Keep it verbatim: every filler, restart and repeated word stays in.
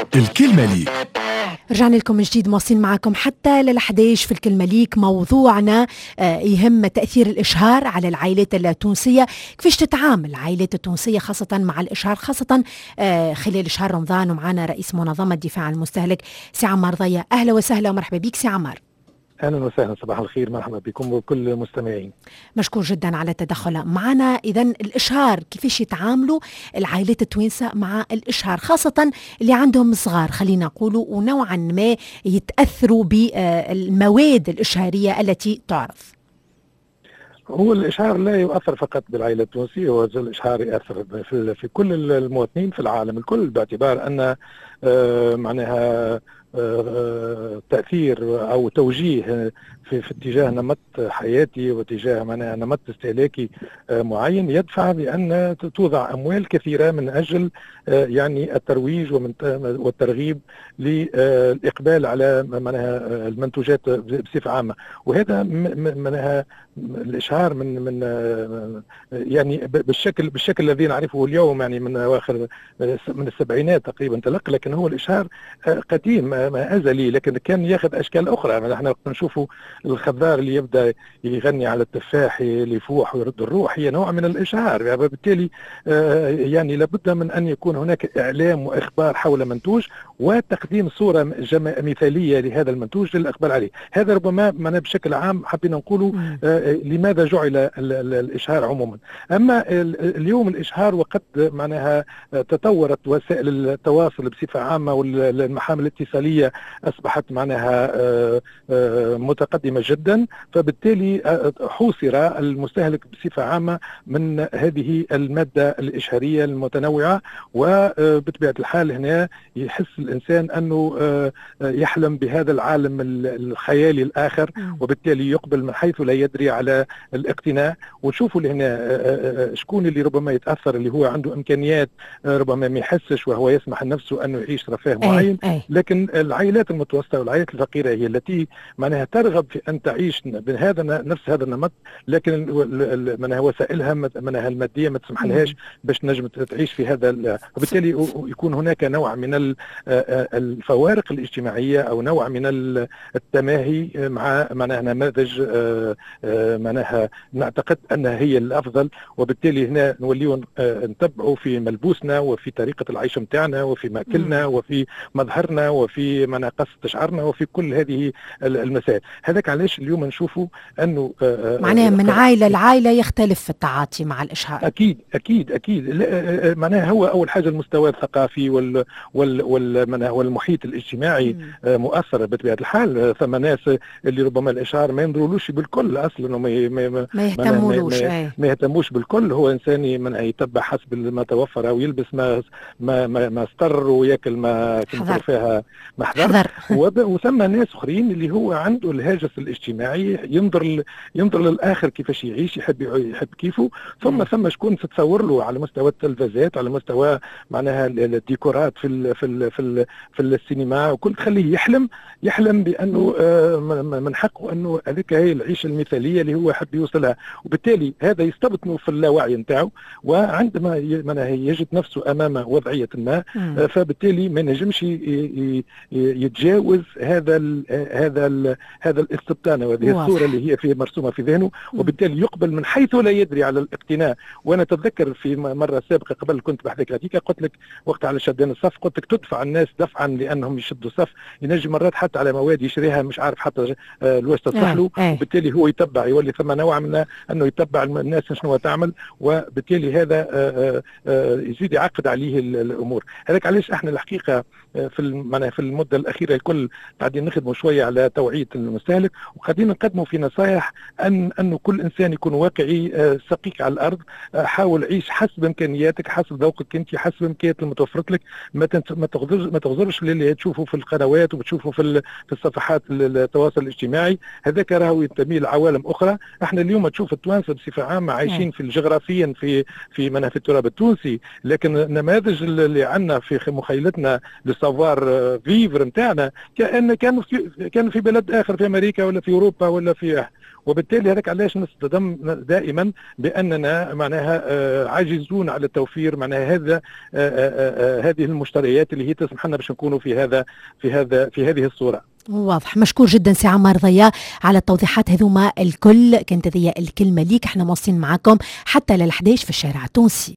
الكلمة ليك. رجعنا لكم من جديد، مواصلين معكم حتى للحديش في الكلمة ليك. موضوعنا يهم تأثير الإشهار على العائلات التونسية، كيفاش تتعامل العائلات التونسية خاصة مع الإشهار، خاصة خلال شهر رمضان. ومعنا رئيس منظمة دفاع عن المستهلك سي عمار ضيا. أهلا وسهلا ومرحبا بك سي عمار. أهلا وسهلا، صباح الخير، مرحبا بكم وكل المستمعين. مشكور جدا على التدخل معنا. إذن الإشهار، كيفاش يتعاملوا العائلات التوانسة مع الإشهار، خاصة اللي عندهم صغار خلينا نقولوا، ونوعا ما يتأثروا بالمواد الإشهارية التي تعرض؟ هو الإشهار لا يؤثر فقط بالعائلة التونسية، هو الإشهار يأثر في, في كل المواطنين في العالم الكل، باعتبار أن آه معناها آه تأثير أو توجيه في, في اتجاه نمط حياتي واتجاه معناها نمط استهلاكي آه معين يدفع بأن توضع أموال كثيرة من أجل آه يعني الترويج والترغيب للإقبال على معناها المنتوجات بصفة عامة. وهذا معناها الإشهار من من يعني بالشكل بالشكل الذي نعرفه اليوم، يعني من أواخر من السبعينات تقريبا تلقى، لكن هو الإشهار قديم ما أزلي، لكن كان ياخذ أشكال أخرى. نحن نشوفوا الخضار اللي يبدأ يغني على التفاح اللي يفوح ويرد الروح، هي نوع من الإشهار. يعني بالتالي يعني لابد من أن يكون هناك إعلام وإخبار حول منتوج وتقديم صورة مثالية لهذا المنتوج للإقبال عليه. هذا ربما معنا بشكل عام حبينا نقولوا لماذا جعل الإشهار عموما. أما اليوم الإشهار وقد معناها تطورت وسائل التواصل بصفة عامة والمحامل الاتصالية أصبحت معناها متقدمة جدا، فبالتالي حوصر المستهلك بصفة عامة من هذه المادة الإشهارية المتنوعة، وبطبيعة الحال هنا يحس الإنسان أنه يحلم بهذا العالم الخيالي الآخر، وبالتالي يقبل من حيث لا يدري على الاقتناء. وتشوفوا هنا شكون اللي ربما يتأثر، اللي هو عنده إمكانيات ربما ما يحسش وهو يسمح لنفسه أنه يعيش رفاه معين، لكن العائلات المتوسطة والعائلات الفقيرة هي التي معناها ترغب في أن تعيش بهذا نفس هذا النمط، لكن معناها وسائلها معناها المادية ما تسمح لهاش باش نجم تعيش في هذا، وبالتالي يكون هناك نوع من الفوارق الاجتماعية أو نوع من التماهي مع معناها نماذج معناها نعتقد أنها هي الأفضل. وبالتالي هنا نوليون نتبعوا في ملبوسنا وفي طريقة العيش متاعنا وفي ماكلنا وفي مظهرنا وفي مناقصة شعرنا وفي كل هذه المسائل. هذاك علاش اليوم نشوفوا أنه معناها من عائلة لعائلة يختلف في التعاطي مع الإشهار. أكيد أكيد أكيد. معناها هو أول حاجة المستوى الثقافي وال وال وال والمحيط الاجتماعي مؤثر بطبيعة الحال. ثم ناس اللي ربما الإشهار ما ينظرولوش بالكل أصلا وما ما ما يهتمولوش ما, ما يهتموش بالكل. هو إنسان من يتبع حسب ما توفر أو يلبس ما ما ما, ما استر وياكل ما كنت فيها ما حضر. وثم ناس آخرين اللي هو عنده الهاجس الاجتماعي، ينظر ينظر للآخر كيفاش يعيش، يحب يحب كيفه. ثم ثم شكون تتصور له على مستوى التلفزات، على مستوى معناها الديكورات في ال في ال في, ال في السينما، وكل تخليه يحلم يحلم بأنه من حقه أنه هذيك هي العيشة المثالية اللي هو يحب يوصلها. وبالتالي هذا يستبطنه في اللاوعي نتاعو، وعندما يجد نفسه أمام وضعية ما فبالتالي ما نجمش يتجاوز هذا ال هذا ال هذا الاستبطان وهذه الصورة اللي هي في مرسومة في ذهنه، وبالتالي يقبل من حيث لا يدري على الاقتناء. وأنا تتذكر في مرة سابقة قبل كنت بحذاك هذيك قلت لك وقت على شدان الصف، قلت لك تدفع الناس دفعا لأنهم يشدوا الصف، ينجم مرات حتى على مواد يشريها مش عارف حتى الواش تصلح له، وبالتالي هو يتبع، يولي ثم نوع من أنه يتبع الناس شنو تعمل، وبالتالي هذا يزيد يعقد عليه الأمور. هذاك علاش احنا الحقيقة في في المدة الأخيرة الكل قاعدين نخدموا شوية على توعية المستهلك، وقاعدين نقدموا في نصائح أن أنه كل إنسان يكون واقعي سقيق على الأرض. حاول عيش حسب إمكانياتك، حسب ذوقك أنت، حسب إمكانيات المتوفرت لك. ما ما تغزرش ما تغزرش اللي تشوفه في القنوات وبتشوفه في في الصفحات التواصل الاجتماعي، هذاك راهو ينتمي لعوالم أخرى. احنا اليوم تشوف التوانسة بصفة عامة عايشين في الجغرافيا في في منها في التراب التونسي، لكن النماذج اللي عندنا في مخيلتنا لسافوار فيف الليفر نتاعنا كأن كانوا في كانوا في بلد آخر في أمريكا ولا في أوروبا ولا في، وبالتالي هذاك علاش نصطدم دائما باننا معناها عاجزون على التوفير معناها هذا هذه المشتريات اللي هي تسمح لنا باش نكونوا في هذا في هذا في هذه الصوره. واضح. مشكور جدا سي عمار ضياء على التوضيحات هذوما الكل. كانت هذه الكلمه ليك، احنا مواصلين معكم حتى للحداش في الشارع التونسي.